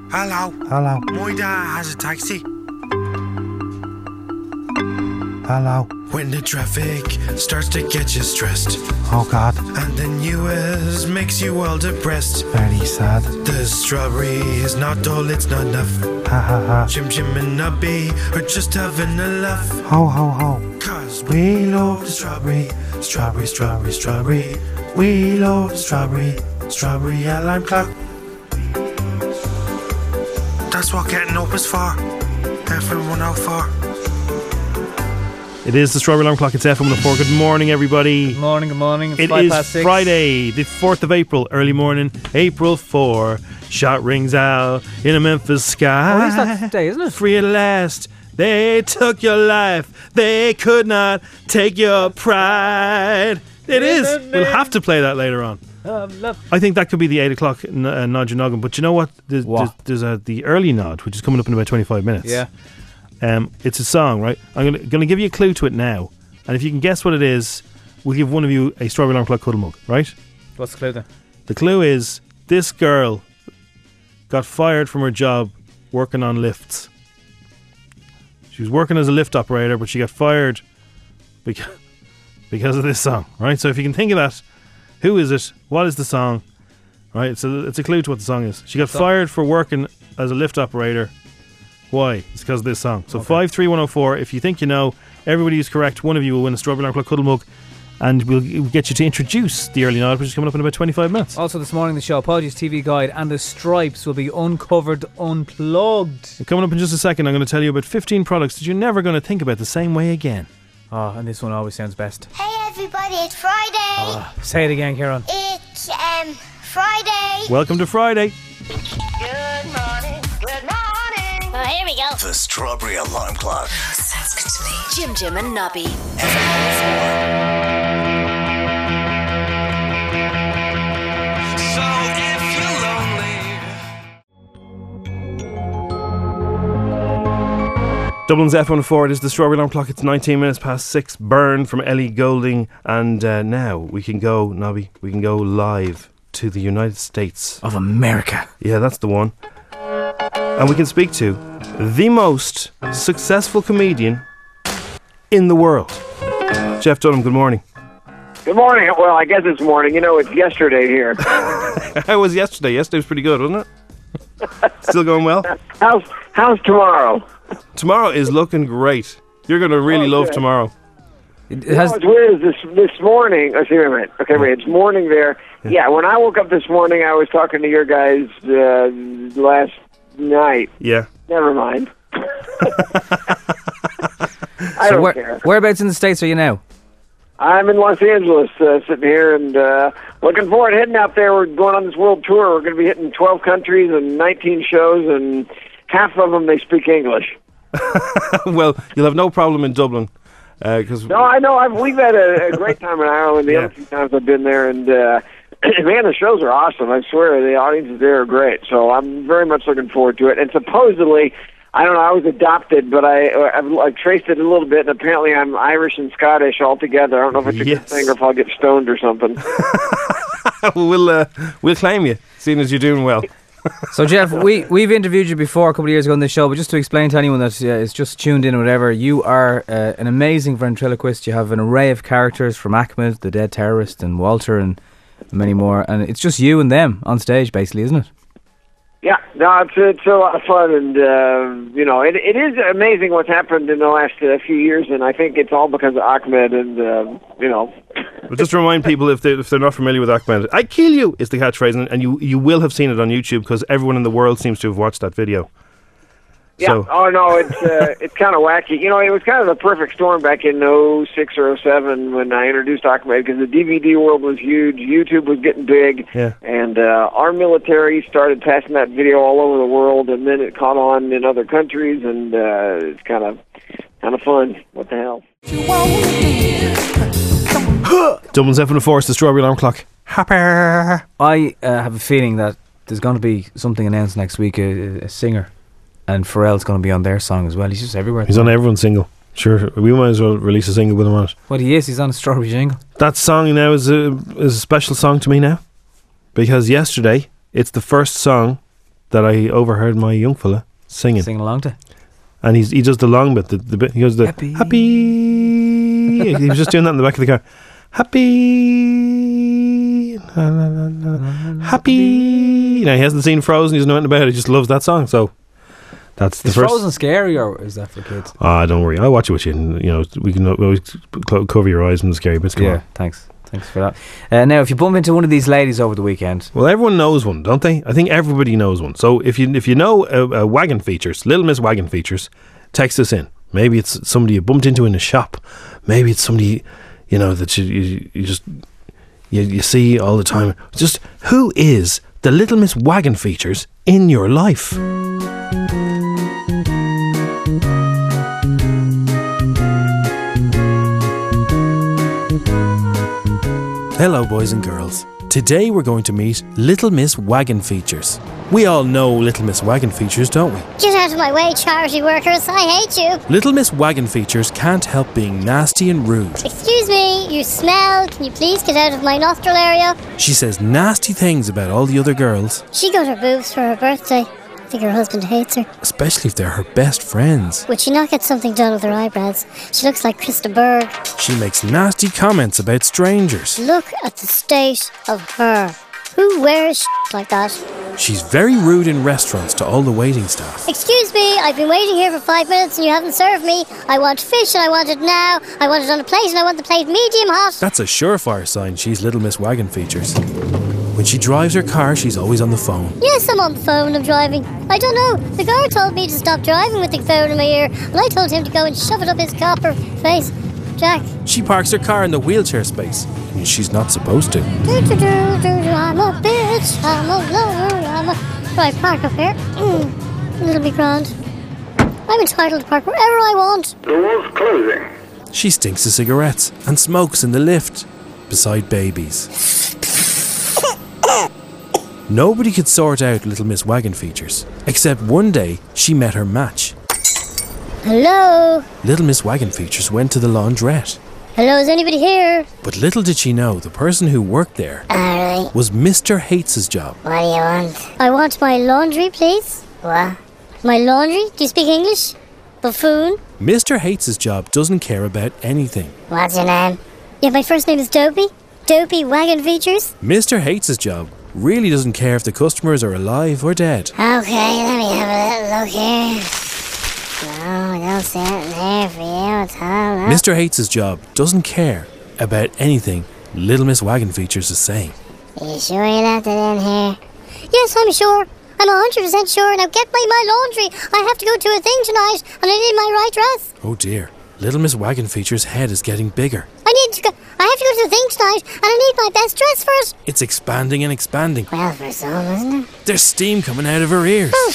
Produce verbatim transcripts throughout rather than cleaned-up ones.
Hello. Hello. My dad has a taxi. Hello. When the traffic starts to get you stressed, Oh God. and the news makes you all depressed, Very sad. the strawberry is not all, it's not enough. Ha ha ha. Jim Jim and Nubby are just having a laugh. Ho ho ho. Cause we love the strawberry, strawberry, strawberry, strawberry. We love the strawberry, strawberry alarm clock. That's what getting up is for. F M one oh four. It is the Strawberry Alarm Clock. It's F M one oh four. Good morning, everybody. Good morning, good morning. It's It five is past six. Friday, the fourth of April, early morning, April fourth. Shot rings out in a Memphis sky. Oh, it is that day, isn't it? Free at last. They took your life. They could not take your pride. It is. We'll have to play that later on. Um, love. I think that could be the eight o'clock n- uh, nod your noggin. But you know what? There's, What? there's, there's a, the early nod, which is coming up in about twenty-five minutes. Yeah. Um, it's a song, right? I'm going to give you a clue to it now. And if you can guess what it is, we'll give one of you a Strawberry Alarm Clock cuddle mug, right? What's the clue then? The clue is this girl got fired from her job working on lifts. She was working as a lift operator, but she got fired because, because of this song, right? So if you can think of that, who is it? What is the song? Right? So it's a clue to what the song is. She got Song. fired for working as a lift operator. Why? It's because of this song. So Okay. five three one oh four. If you think you know, everybody is correct. One of you will win a Strawberry Alarm Clock cuddle mug, and we'll, we'll get you to introduce the early nod, which is coming up in about twenty-five minutes. Also this morning, the show, Apologies T V Guide and the Stripes will be uncovered, unplugged. Coming up in just a second, I'm going to tell you about fifteen products that you're never going to think about the same way again. Oh, and this one always sounds best. Hey everybody, it's Friday. Oh, say it again, Kieran. It's um Friday. Welcome to Friday. Good morning. Good morning. Oh, here we go. The Strawberry Alarm Clock. Sounds good to me. Jim Jim and Nobby. So if you're lonely, Dublin's F one oh four, it is the Strawberry Alarm Clock. It's nineteen minutes past six. Burn from Ellie Goulding. And uh, now we can go, Nobby, we can go live to the United States. Of America. Yeah, that's the one. And we can speak to the most successful comedian in the world. Jeff Dunham, good morning. Good morning. Well, I guess it's morning. You know, it's yesterday here. How was yesterday? Yesterday was pretty good, wasn't it? Still going well? How's how's tomorrow? Tomorrow is looking great. You're going to really Oh, love good. tomorrow. It You know, has, what's weird is this this morning. Oh, see, wait a minute. Okay, wait. It's morning there. Yeah. When I woke up this morning, I was talking to your guys uh, last night. Yeah. Never mind. I so don't where, care. whereabouts in the States are you now? I'm in Los Angeles, uh, sitting here, and uh, looking forward to heading out there. We're going on this world tour. We're going to be hitting twelve countries and nineteen shows, and half of them they speak English. Well, you'll have no problem in Dublin. Because No, I know. I've, we've had a, a great time in Ireland. The Yeah. other few times I've been there, and uh, man, the shows are awesome. I swear, the audiences there are great. So I'm very much looking forward to it. And supposedly, I don't know, I was adopted, but I I've, I've traced it a little bit, and apparently I'm Irish and Scottish all together. I don't know if it's a Yes. good thing or if I'll get stoned or something. we'll uh, we'll claim you, seeing as you're doing well. So Jeff, we, we've interviewed you before a couple of years ago on this show, but just to explain to anyone that uh, is just tuned in or whatever, you are uh, an amazing ventriloquist. You have an array of characters from Ahmed, the dead terrorist, and Walter, and many more, and it's just you and them on stage, basically, isn't it? Yeah, no, it's it's a lot of fun, and uh, you know, it it is amazing what's happened in the last uh, few years, and I think it's all because of Ahmed, and uh, you know. But just to remind people, if, they, if they're not familiar with Ahmed, I kill you is the catchphrase, and, and you, you will have seen it on YouTube because everyone in the world seems to have watched that video. Yeah. So, Oh no, it's uh, it's kind of wacky. You know, it was kind of the perfect storm back in oh six or oh seven when I introduced Ahmed, because the D V D world was huge, YouTube was getting big, Yeah. and uh, our military started passing that video all over the world, and then it caught on in other countries, and uh, it's kind of kind of fun. What the hell? Dublin's F one oh four, it's the Strawberry Alarm Clock. Happy. I uh, have a feeling that there's going to be something announced next week, a, a singer, and Pharrell's going to be on their song as well. He's just everywhere. He's on everyone's single. Sure, we might as well release a single with him on it. What he is, he's on a Strawberry Jingle. That song now is a, is a special song to me now, because yesterday it's the first song that I overheard my young fella singing. Sing along to. And he's he does the long bit, the, the bit he goes the Happy. happy. He was just doing that in the back of the car. Happy, la, la, la, la, happy. Now he hasn't seen Frozen. He doesn't know anything about it. He just loves that song. So that's the Is first. Frozen scary or is that for kids? Ah, don't worry. I'll watch it with you. And, you know, we can always cl- cover your eyes from the scary bits. Come Yeah, on. thanks. Thanks for that. Uh, now, if you bump into one of these ladies over the weekend, Well, everyone knows one, don't they? I think everybody knows one. So if you if you know uh, uh, Wagon Features, Little Miss Wagon Features, text us in. Maybe it's somebody you bumped into in a shop. Maybe it's somebody, you know, that you, you, you just you, you see all the time. Just who is the Little Miss Wagon Features in your life? Hello, boys and girls. Today we're going to meet Little Miss Wagon Features. We all know Little Miss Wagon Features, don't we? Get out of my way, charity workers. I hate you. Little Miss Wagon Features can't help being nasty and rude. Excuse me, you smell. Can you please get out of my nostril area? She says nasty things about all the other girls, She got her boobs for her birthday. I think her husband hates her. especially if they're her best friends. Would she not get something done with her eyebrows? She looks like Krista Berg. She makes nasty comments about strangers. Look at the state of her. Who wears shit like that? She's very rude in restaurants to all the waiting staff. Excuse me, I've been waiting here for five minutes and you haven't served me. I want fish and I want it now. I want it on a plate and I want the plate medium hot. That's a surefire sign she's Little Miss Wagon Features. When she drives her car, she's always on the phone. Yes, I'm on the phone, I'm driving. I don't know, the guard told me to stop driving with the phone in my ear, and I told him to go and shove it up his copper face. Jack. She parks her car in the wheelchair space, and she's not supposed to. Do, do, do, do, do, I'm a bitch, I'm a lover, I'm a... Right, park up here. Mm, it'll be grand. I'm entitled to park wherever I want. Doors closing. She stinks of cigarettes and smokes in the lift, beside babies. Nobody could sort out Little Miss Wagon Features, except one day she met her match. Hello? Little Miss Wagon Features went to the laundrette. Hello, is anybody here? But little did she know the person who worked there Alright. was Mister Hates' job. What do you want? I want my laundry, please. What? My laundry? Do you speak English? Buffoon? Mister Hates' job doesn't care about anything. What's your name? Yeah, my first name is Dopey. Dopey Wagon Features. Mister Hates' job really doesn't care if the customers are alive or dead. Okay, let me have a little look here. No, I don't see it in here for you at all. No. Mister Hates' job doesn't care about anything Little Miss Wagon Features is saying. Are you sure you left it in here? Yes, I'm sure. I'm one hundred percent sure. Now get me my laundry. I have to go to a thing tonight, and I need my right dress. Oh dear, Little Miss Wagon Features' head is getting bigger. I need to go. I have to go to the thing tonight, and I need my best dress for it. It's expanding and expanding. Well, for some, isn't it? There's steam coming out of her ears. Oh.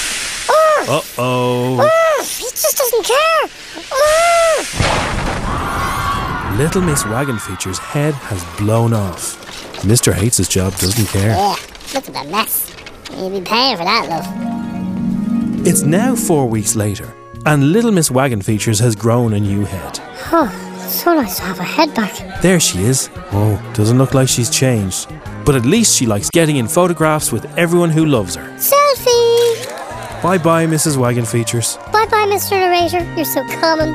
Uh-oh. Oh, he just doesn't care. Oh. Little Miss Wagon Features' head has blown off. Mister Hates' job doesn't care. Yeah, look at that mess. You'll be paying for that, love. It's now four weeks later, and Little Miss Wagon Features has grown a new head. Oh, so nice to have her head back. There she is. Oh, doesn't look like she's changed. But at least she likes getting in photographs with everyone who loves her. Selfie. Bye-bye, Missus Wagon Features. Bye-bye, Mister Narrator. You're so common.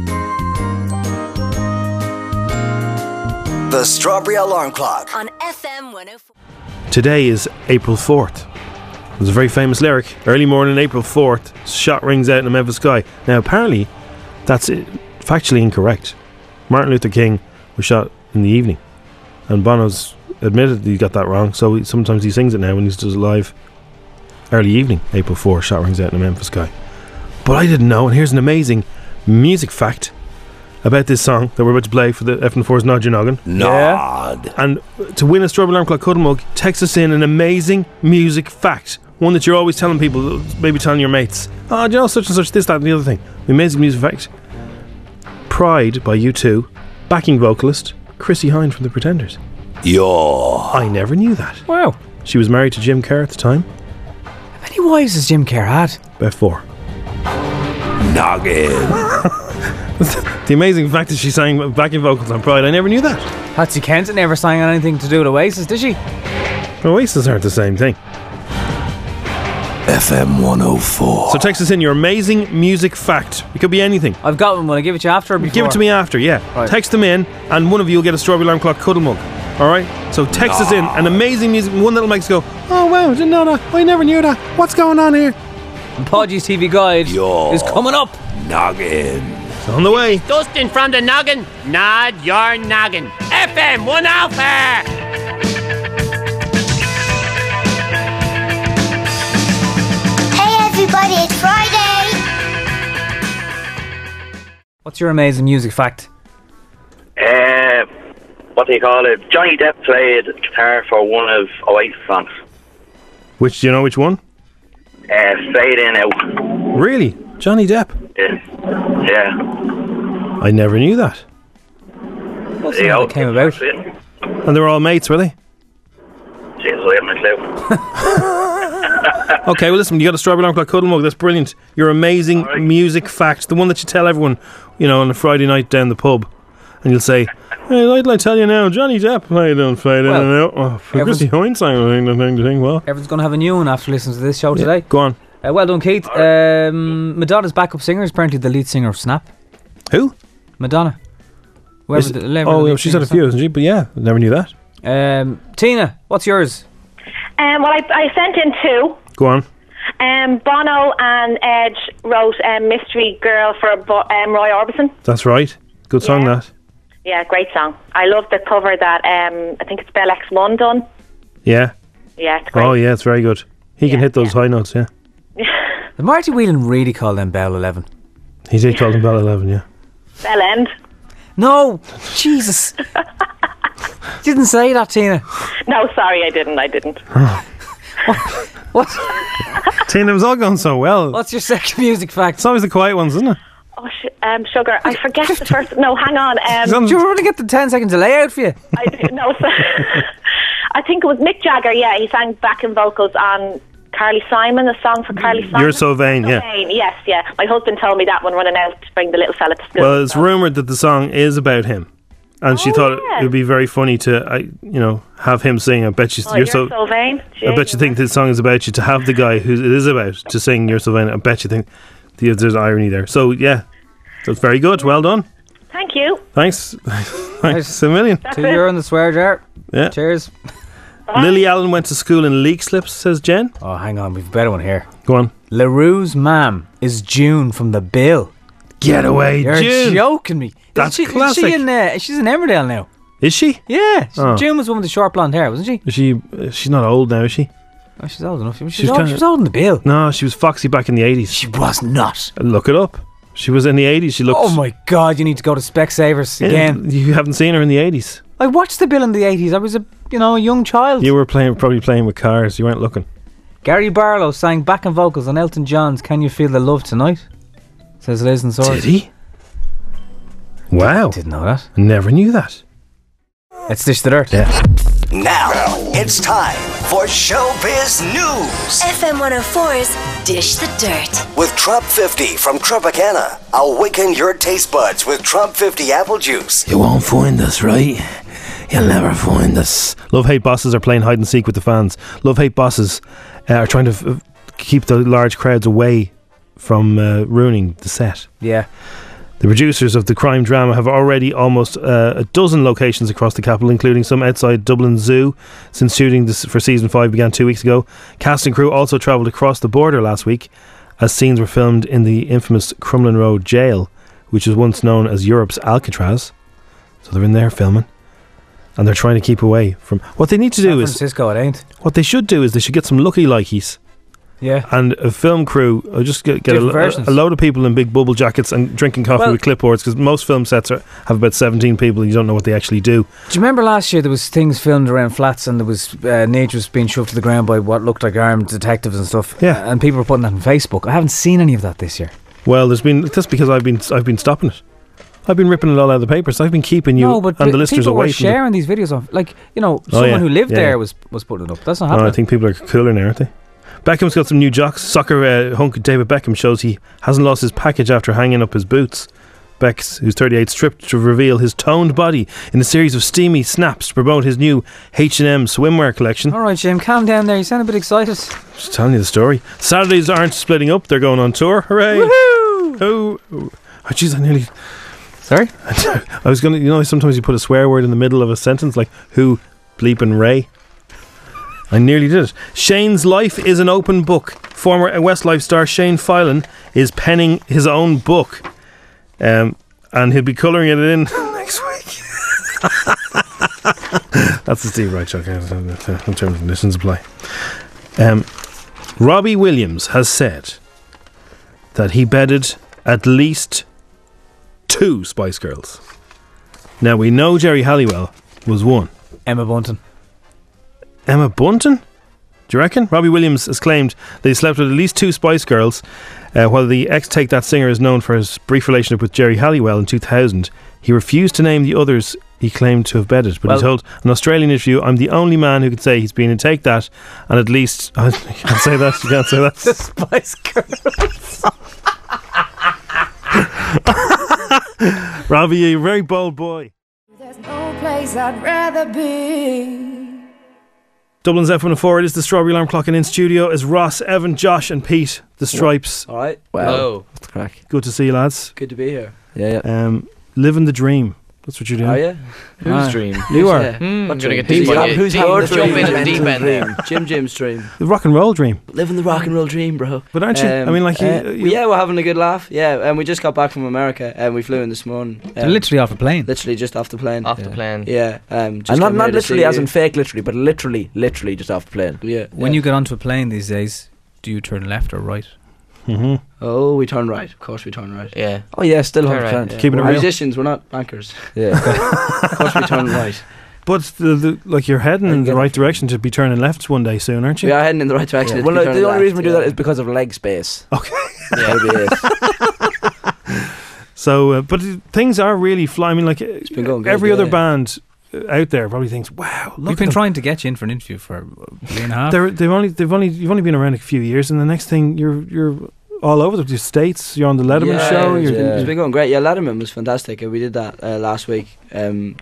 The Strawberry Alarm Clock. On F M one oh four. Today is April fourth. There's a very famous lyric. Early morning, April fourth, shot rings out in the Memphis sky. Now, apparently, that's it, factually incorrect. Martin Luther King was shot in the evening. And Bono's admitted he got that wrong, so he, sometimes he sings it now when he's just live. Early evening, April fourth, shot rings out in the Memphis sky. But I didn't know, and here's an amazing music fact about this song that we're about to play for the F N four's Nod Your Noggin. Nod. And to win a Strawberry Alarm Clock Cuddle Mug, text us in an amazing music fact. One that you're always telling people, maybe telling your mates. Oh, do you know such and such, this, that and the other thing. The amazing music fact. Pride by U two, backing vocalist Chrissie Hynde from The Pretenders. Yo. I never knew that. Wow. She was married to Jim Kerr at the time. How many wives has Jim Kerr had? About four. Noggin. The amazing fact that she sang backing vocals on Pride, I never knew that. Patsy Kenton never sang on anything to do with Oasis, did she? Oasis aren't the same thing. F M one oh four. So text us in your amazing music fact. It could be anything. I've got one. Will I give it to you after or before? Give it to me after, yeah. Right. Text them in, and one of you will get a Strawberry Alarm Clock cuddle mug. All right? So text us in an amazing music, one that'll make us go, oh, wow, I didn't know that. I never knew that. What's going on here? And Podgy's T V Guide Your is coming up. noggin. It's on the way. Dustin from the noggin. Nod your noggin. F M one oh four. Everybody, it's Friday! What's your amazing music fact? Uh, what do you call it? Johnny Depp played guitar for one of Oasis songs. Which, do you know which one? Uh, Fade In Out. Really? Johnny Depp? Yeah. Yeah. I never knew that. What's the how it came about? And they were all mates, were they? Jesus, I haven't a clue. Okay, well listen, you got a Strawberry Alarm Clock cuddle mug. That's brilliant. Your amazing right. music fact, the one that you tell everyone, you know, on a Friday night down the pub, and you'll say, "Hey, I'd like to tell you now, Johnny Depp played on Fade In and Out." Oh, for Chrissy Hindsight, I think the thing to think. Well, everyone's going to have a new one after listening to this show yeah, today. Go on. Uh, well done, Keith. Right. Um, Madonna's backup singer is apparently the lead singer of Snap. Who? Madonna. Is, the, oh, yeah, she's had a few, hasn't she? But yeah, never knew that. Um, Tina, what's yours? Um, well, I, I sent in two. Go on. Um, Bono and Edge wrote um, Mystery Girl for Bo- um, Roy Orbison. That's right. Good song, yeah. that. Yeah, great song. I love the cover that um, I think it's Bell X one done. Yeah. Yeah, it's great. Oh, yeah, it's very good. He yeah, can hit those yeah. high notes, yeah. Did Marty Whelan really call them Bell eleven? He did call them Bell eleven, yeah. Bell End. No! Jesus! Didn't say that, Tina. No, sorry, I didn't. I didn't. what? what? Tina, it was all going so well. What's your second music fact? It's always the quiet ones, isn't it? Oh, sh- um, sugar. I forget the first. No, hang on. Um, do you want to get the ten second delay out for you? I do. No, so I think it was Mick Jagger. Yeah, he sang backing vocals on Carly Simon, a song for Carly Simon. You're So Vain, yeah. Vain, yes, yeah. My husband told me that one running out to bring the little fella to school. Well, it's rumoured that the song is about him. And she oh, thought yeah. it would be very funny to, uh, you know, have him sing. I bet you, oh, you're, you're so, so vain. I bet you think this song is about you. To have the guy who it is about to sing "You're So Vain," I bet you think the, there's irony there. So yeah, that's very good. Well done. Thank you. Thanks. Thanks a million. That's Two it. euro in the swear jar. Yeah. Cheers. Bye. Lily Allen went to school in leak slips, says Jen. Oh, hang on, we've a better one here. Go on. LaRue's mam is June from The Bill. Get away, You're June. joking me. That's is she, classic. Is she in, uh, she's in Emmerdale now. Is she? Yeah. She, Oh. June was the one with the short blonde hair, wasn't she? Is she? Uh, she's not old now, is she? Oh, she's old enough. She was, She's old, kinda- she was old in The Bill. No, she was foxy back in the eighties. She was not. Look it up. She was in the eighties. She looked. Oh my God! You need to go to Specsavers Yeah, again. You haven't seen her in the eighties. I watched The Bill in the eighties. I was a you know a young child. You were playing, probably playing with cars. You weren't looking. Gary Barlow sang backing vocals on Elton John's "Can You Feel the Love Tonight?" Says Liz and Source. Did he? Wow. Didn't know that. Never knew that. Let's dish the dirt. Yeah. Now it's time for Showbiz News F M one oh four's Dish the Dirt. with Trump fifty from Tropicana. Awaken your taste buds with Trump fifty apple juice. You won't find us, right? You'll never find us. Love hate bosses are playing hide and seek with the fans. Love hate bosses uh, are trying to f- keep the large crowds away from uh, ruining the set. Yeah. The producers of the crime drama have already almost uh, a dozen locations across the capital, including some outside Dublin Zoo, since shooting this for season five began two weeks ago. Cast and crew also travelled across the border last week, as scenes were filmed in the infamous Crumlin Road jail, which was once known as Europe's Alcatraz. So they're in there filming, and they're trying to keep away from. What they need to do San is Francisco, it ain't. what they should do is they should get some lucky likeys. Yeah. And a film crew, or just get, get a, Different versions. a, a load of people in big bubble jackets and drinking coffee Well- with clipboards, because most film sets are, have about seventeen people and you don't know what they actually do. Do you remember last year there was things filmed around flats and there was uh, natives being shoved to the ground by what looked like armed detectives and stuff? Yeah. And people were putting that on Facebook. I haven't seen any of that this year. Well, there's been that's because I've been I've been stopping it. I've been ripping it all out of the papers. I've been keeping you no, but and pe- the listeners people away were from the- sharing these videos on, like, you know, Oh, someone yeah. who lived Yeah, there yeah. was was putting it up. That's not No, happening. I think people are cooler now, aren't they? Beckham's got some new jocks. Soccer uh, hunk David Beckham shows he hasn't lost his package after hanging up his boots. Bex, who's thirty-eight, stripped to reveal his toned body in a series of steamy snaps to promote his new H and M swimwear collection. All right, Jim, calm down there. You sound a bit excited. Just telling you the story. Saturdays aren't splitting up; they're going on tour. Hooray! Woohoo! Oh, oh, jeez, I nearly. Sorry, I was gonna. You know, sometimes you put a swear word in the middle of a sentence, like "who bleeping Ray." I nearly did it. Shane's life is an open book. Former Westlife star Shane Filan is penning his own book, um, and he'll be colouring it in next week. That's the Steve Wright show. Okay, in terms and conditions apply. Um, Robbie Williams has said that he bedded at least two Spice Girls. Now we know Jerry Halliwell was one. Emma Bunton. Emma Bunton? Do you reckon? Robbie Williams has claimed that he slept with at least two Spice Girls, uh, while the ex-Take That singer is known for his brief relationship with Jerry Halliwell in two thousand. He refused to name the others he claimed to have bedded, but Well- he told an Australian interview, "I'm the only man who could say he's been in Take That, and at least..." Oh, you can't say that, you can't say that. The Spice Girls. Robbie, you're a very bold boy. There's no place I'd rather be. Dublin's F one oh four, it is the Strawberry Alarm Clock, and in studio is Ross, Evan, Josh and Pete, the Stripes. All right. Well, what's the crack? Good to see you, lads. Good to be here. Yeah, yeah. Um, living the dream. That's what you're doing. Are you? Whose Ah. dream? You are. Yeah. Hmm, What I'm gonna dream? get deep Who's on having- you. who's Deep- having the jump dream? into the deep Mental end dream. there. Jim Jim's dream. The rock and roll dream. Living the rock and roll dream, bro. But aren't you? I Um, mean, like, you, uh, you, yeah, we're having a good laugh. Yeah, and we just got back from America, and we flew in this morning. They're Um, literally off a plane. literally just off the plane. Off the plane. Yeah, um, just And not came not here to literally see as you. in fake literally, but literally, literally just off the plane. Yeah. When yeah. you get onto a plane these days, do you turn left or right? mm-hmm. Oh, we turn right. Of course, we turn right. Yeah. Oh yeah, still Turn one hundred right, percent. Yeah. Keeping it We're real. musicians, we're not bankers. Yeah. Of course, we turn right. But the, the, like you're heading in the get- right direction to be turning left one day soon, aren't you? We are heading in the right direction. Yeah. It's Well, no, turning the only left, reason we do yeah. that is because of leg space. Okay. That'll be it. So, uh, but things are really flying. I mean, like it's been going good, every other yeah. band uh, out there probably thinks, "Wow, look We've at been them." trying to get you in for an interview for a year and a half. They're, they've only, they've only, you've only been around a few years, and the next thing you're, you're all over the States. You're on the Letterman yeah, show. It's You're, been, Yeah. it's been going great. Yeah, Letterman was fantastic. Uh, we did that uh, last week. Um,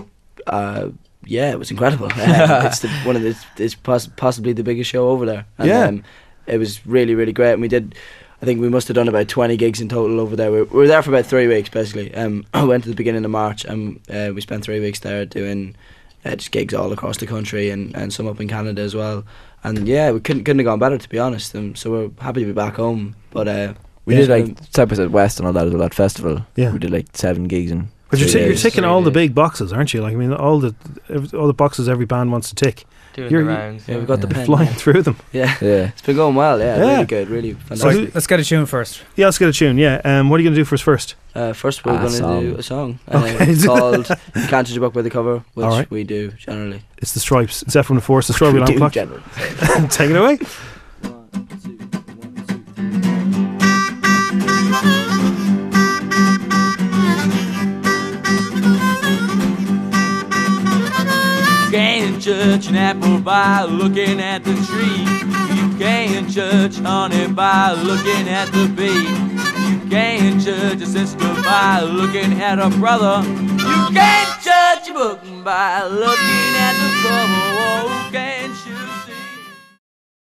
uh, yeah, it was incredible. Um, it's the, one of the, it's poss- possibly the biggest show over there. And, Yeah. um, it was really, really great. And we did, I think we must have done about twenty gigs in total over there. We, we were there for about three weeks, basically. Um, I went at the beginning of March, and uh, we spent three weeks there doing uh, just gigs all across the country, and, and some up in Canada as well. And yeah, we couldn't couldn't have gone better, to be honest. Um, so we're happy to be back home. But uh, We yeah, did like um, Side by Side West and all that as well, that festival. Yeah. We did like seven gigs and. but you're, three t- you're days. ticking Three all the days. big boxes, aren't you? Like, I mean, all the, every, all the boxes every band wants to tick. Doing You're- the rounds. yeah, we've got the Yeah. pen. Flying through them. Yeah. Yeah. It's been going well, yeah, Yeah. really good, really So fantastic. who- Let's get a tune first. Yeah, let's get a tune. Yeah. Um, what are you going to do for us first? Uh, first, we're Ah, going to song. do a song uh, Okay. called "You Can't Judge a Book by the Cover," which All right. we do generally. It's the Stripes. It's F one oh four. It's the Strawberry Alarm Do Clock. generally. Take it away. Can't judge an apple by looking at the tree. You can't judge honey by looking at the bee. You can't judge a sister by looking at her brother. You can't judge a book by looking at the cover. Oh, can't you?